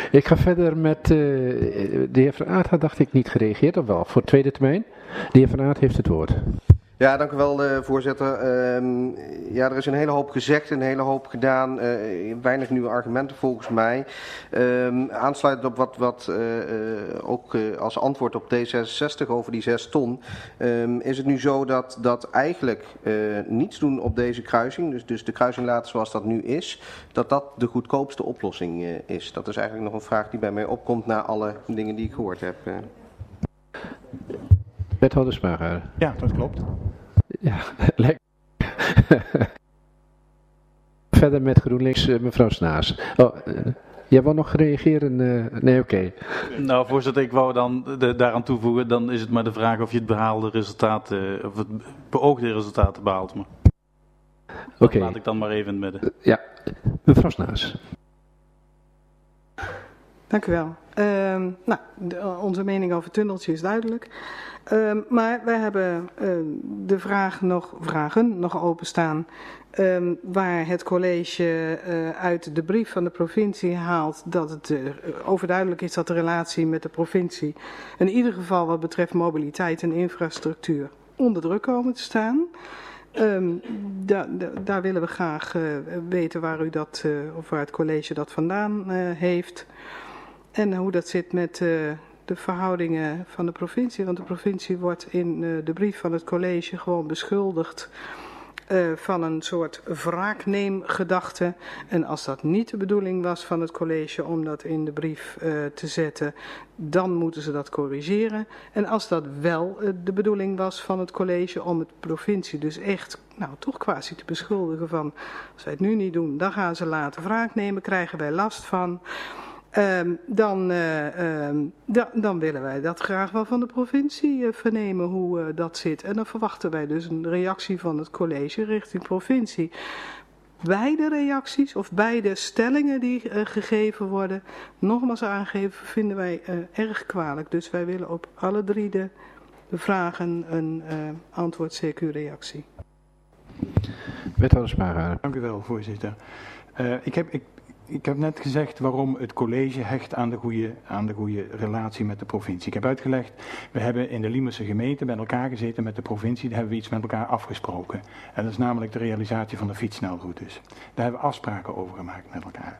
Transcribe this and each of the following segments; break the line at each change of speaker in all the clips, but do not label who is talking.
Ik ga verder met de heer Van Aert had, dacht ik, niet gereageerd, of wel, voor tweede termijn. De heer Van Aert heeft het woord.
Ja, dank u wel, voorzitter. Ja, er is een hele hoop gezegd, een hele hoop gedaan. Weinig nieuwe argumenten volgens mij. Aansluitend op wat ook als antwoord op D66 over die 6 ton. Is het nu zo dat eigenlijk niets doen op deze kruising, dus de kruising laten zoals dat nu is, dat de goedkoopste oplossing is? Dat is eigenlijk nog een vraag die bij mij opkomt na alle dingen die ik gehoord heb.
Wethouder Smaga.
Ja, dat klopt.
Ja, lekker. Verder met GroenLinks, mevrouw Snaas. Oh, jij wou nog reageren? Nee, oké.
Nou, voorzitter, ik wou dan daaraan toevoegen, dan is het maar de vraag of je het behaalde resultaten, of het beoogde resultaten behaalt. Maar dat laat ik dan maar even in het midden.
Ja, mevrouw Snaas.
Dank u wel. Onze mening over tunneltje is duidelijk. Maar wij hebben de vragen nog openstaan. Waar het college uit de brief van de provincie haalt dat het overduidelijk is dat de relatie met de provincie in ieder geval wat betreft mobiliteit en infrastructuur onder druk komen te staan. Daar willen we graag weten waar u dat, of waar het college dat vandaan heeft. En hoe dat zit met de verhoudingen van de provincie. Want de provincie wordt in de brief van het college gewoon beschuldigd van een soort wraakneemgedachte. En als dat niet de bedoeling was van het college om dat in de brief te zetten, dan moeten ze dat corrigeren. En als dat wel de bedoeling was van het college om het provincie dus echt, toch quasi te beschuldigen van, als wij het nu niet doen, dan gaan ze later wraak nemen, krijgen wij last van. Dan willen wij dat graag wel van de provincie vernemen hoe dat zit. En dan verwachten wij dus een reactie van het college richting provincie. Beide reacties of beide stellingen die gegeven worden, nogmaals aangeven, vinden wij erg kwalijk. Dus wij willen op alle drie de vragen een antwoord CQ-reactie.
Wethouder Smaga.
Dank u wel, voorzitter. Ik heb net gezegd waarom het college hecht aan de goede relatie met de provincie. Ik heb uitgelegd, we hebben in de Liemerse gemeente bij elkaar gezeten met de provincie. Daar hebben we iets met elkaar afgesproken. En dat is namelijk de realisatie van de fietssnelroutes. Daar hebben we afspraken over gemaakt met elkaar.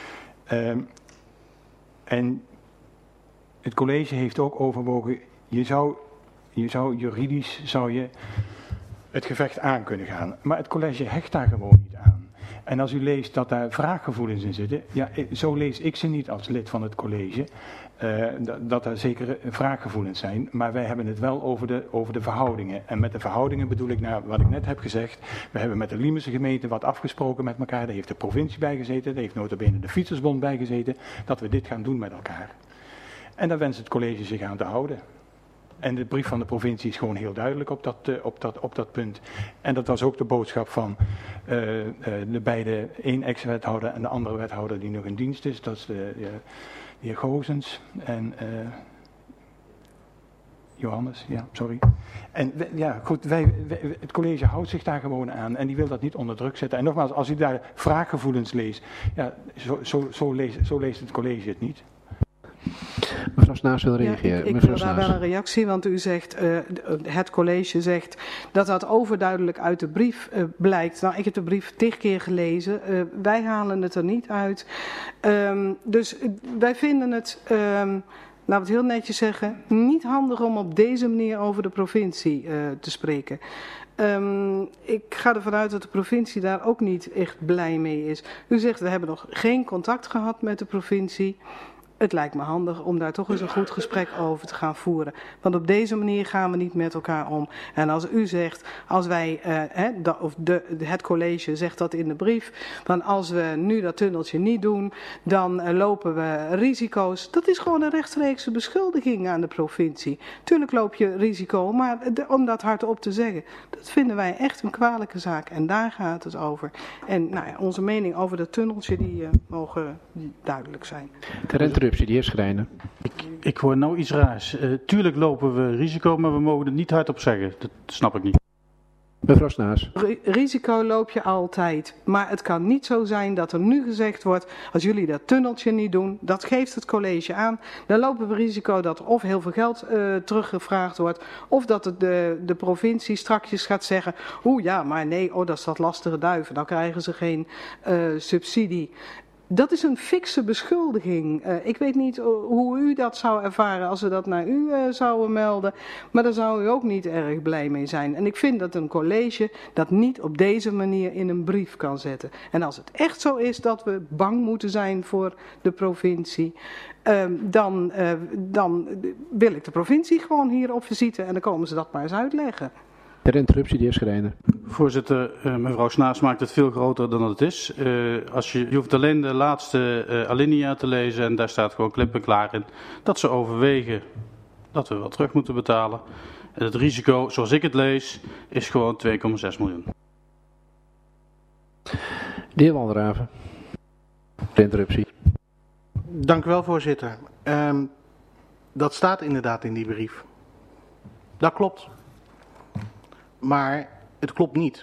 En het college heeft ook overwogen, juridisch zou je het gevecht aan kunnen gaan. Maar het college hecht daar gewoon niet aan. En als u leest dat daar wraakgevoelens in zitten, ja, zo lees ik ze niet als lid van het college, dat er zeker wraakgevoelens zijn, maar wij hebben het wel over de verhoudingen. En met de verhoudingen bedoel ik naar wat ik net heb gezegd. We hebben met de Liemerse gemeente wat afgesproken met elkaar, daar heeft de provincie bij gezeten, daar heeft nota bene de Fietsersbond bij gezeten, dat we dit gaan doen met elkaar. En daar wenst het college zich aan te houden. En de brief van de provincie is gewoon heel duidelijk op dat punt. En dat was ook de boodschap van de beide, één ex-wethouder en de andere wethouder die nog in dienst is. Dat is de heer Gozens en Johannes, ja, sorry. En ja, goed, het college houdt zich daar gewoon aan en die wil dat niet onder druk zetten. En nogmaals, als u daar wraakgevoelens leest, ja, zo leest het college het niet.
Mevrouw Snaas wil reageren.
Ik wil daar wel een reactie, want u zegt, het college zegt dat dat overduidelijk uit de brief blijkt. Nou, ik heb de brief 10 keer gelezen. Wij halen het er niet uit. Dus wij vinden het, laten we het heel netjes zeggen, niet handig om op deze manier over de provincie te spreken. Ik ga ervan uit dat de provincie daar ook niet echt blij mee is. U zegt, we hebben nog geen contact gehad met de provincie. Het lijkt me handig om daar toch eens een goed gesprek over te gaan voeren. Want op deze manier gaan we niet met elkaar om. En als u zegt, als wij, het college zegt dat in de brief, van als we nu dat tunneltje niet doen, dan lopen we risico's. Dat is gewoon een rechtstreekse beschuldiging aan de provincie. Tuurlijk loop je risico, maar om dat hardop te zeggen, dat vinden wij echt een kwalijke zaak. En daar gaat het over. En nou ja, onze mening over dat tunneltje, die mogen duidelijk zijn.
Ter interruptie, de heer Schrijnen.
Ik hoor nou iets raars. Tuurlijk lopen we risico, maar we mogen het niet hardop zeggen. Dat snap ik niet.
Mevrouw Snaas.
Risico loop je altijd. Maar het kan niet zo zijn dat er nu gezegd wordt, als jullie dat tunneltje niet doen, dat geeft het college aan. Dan lopen we risico dat er of heel veel geld teruggevraagd wordt, of dat het de provincie strakjes gaat zeggen, ja, maar nee, dat is dat lastige duiven, dan krijgen ze geen subsidie. Dat is een fikse beschuldiging. Ik weet niet hoe u dat zou ervaren als ze dat naar u zouden melden. Maar daar zou u ook niet erg blij mee zijn. En ik vind dat een college dat niet op deze manier in een brief kan zetten. En als het echt zo is dat we bang moeten zijn voor de provincie, dan wil ik de provincie gewoon hier op visite. En dan komen ze dat maar eens uitleggen.
Per interruptie, de heer Schrijner.
Voorzitter, mevrouw Snaas maakt het veel groter dan het is. Je hoeft alleen de laatste alinea te lezen en daar staat gewoon klip en klaar in dat ze overwegen dat we wel terug moeten betalen. En het risico, zoals ik het lees, is gewoon 2,6 miljoen.
De heer Walraven. Per interruptie.
Dank u wel, voorzitter. Dat staat inderdaad in die brief. Dat klopt. Maar het klopt niet.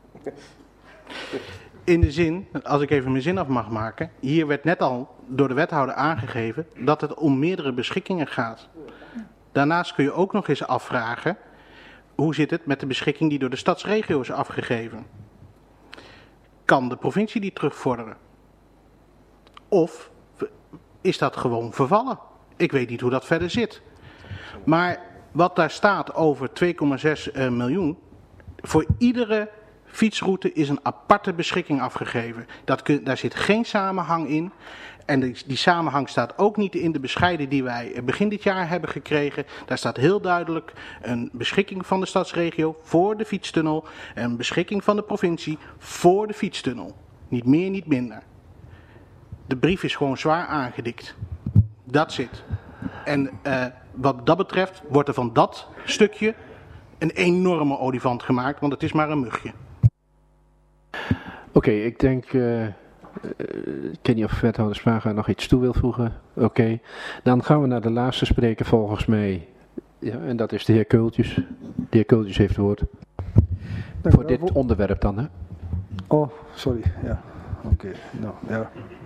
In de zin, als ik even mijn zin af mag maken, hier werd net al door de wethouder aangegeven dat het om meerdere beschikkingen gaat. Daarnaast kun je ook nog eens afvragen, hoe zit het met de beschikking die door de stadsregio is afgegeven? Kan de provincie die terugvorderen? Of is dat gewoon vervallen? Ik weet niet hoe dat verder zit. Maar wat daar staat over 2,6 miljoen, voor iedere fietsroute is een aparte beschikking afgegeven. Daar zit geen samenhang in. En die samenhang staat ook niet in de bescheiden die wij begin dit jaar hebben gekregen. Daar staat heel duidelijk een beschikking van de stadsregio voor de fietstunnel. En een beschikking van de provincie voor de fietstunnel. Niet meer, niet minder. De brief is gewoon zwaar aangedikt. Dat zit. En wat dat betreft wordt er van dat stukje een enorme olifant gemaakt, want het is maar een mugje.
Oké, ik denk, ik weet niet of wethouder Spraga nog iets toe wil voegen. Oké, dan gaan we naar de laatste spreker volgens mij. Ja, en dat is de heer Keultjes. De heer Keultjes heeft het woord. Voor dit onderwerp dan, hè?
Oh, sorry, ja. Oké, nou, ja.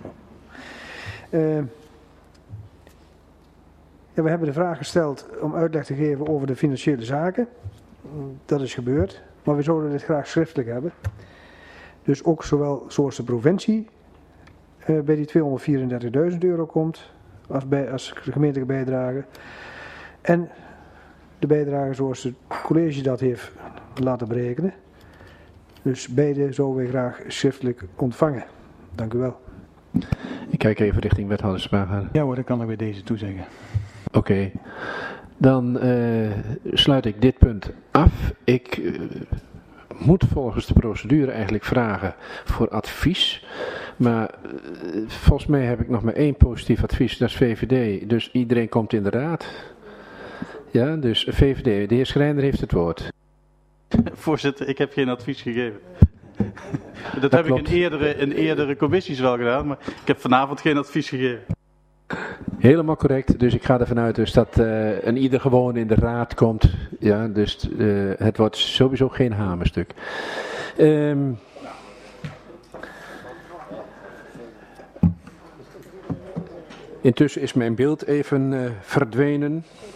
Ja, we hebben de vraag gesteld om uitleg te geven over de financiële zaken. Dat is gebeurd, maar we zouden dit graag schriftelijk hebben. Dus ook zowel zoals de provincie bij die €234.000 komt als gemeentelijke bijdrage. En de bijdrage zoals het college dat heeft laten berekenen. Dus beide zouden we graag schriftelijk ontvangen. Dank u wel.
Ik kijk even richting wethouder Spraga.
Ja hoor, dat kan ik bij deze toezeggen.
Oké, dan sluit ik dit punt af. Ik moet volgens de procedure eigenlijk vragen voor advies. Maar volgens mij heb ik nog maar één positief advies, dat is VVD. Dus iedereen komt in de raad. Ja, dus VVD, de heer Schrijner heeft het woord.
Voorzitter, ik heb geen advies gegeven. Dat heb
klopt.
ik in eerdere commissies wel gedaan, maar ik heb vanavond geen advies gegeven.
Helemaal correct, dus ik ga ervan uit dus dat een ieder gewoon in de raad komt. Ja, dus het wordt sowieso geen hamerstuk. Intussen is mijn beeld even verdwenen.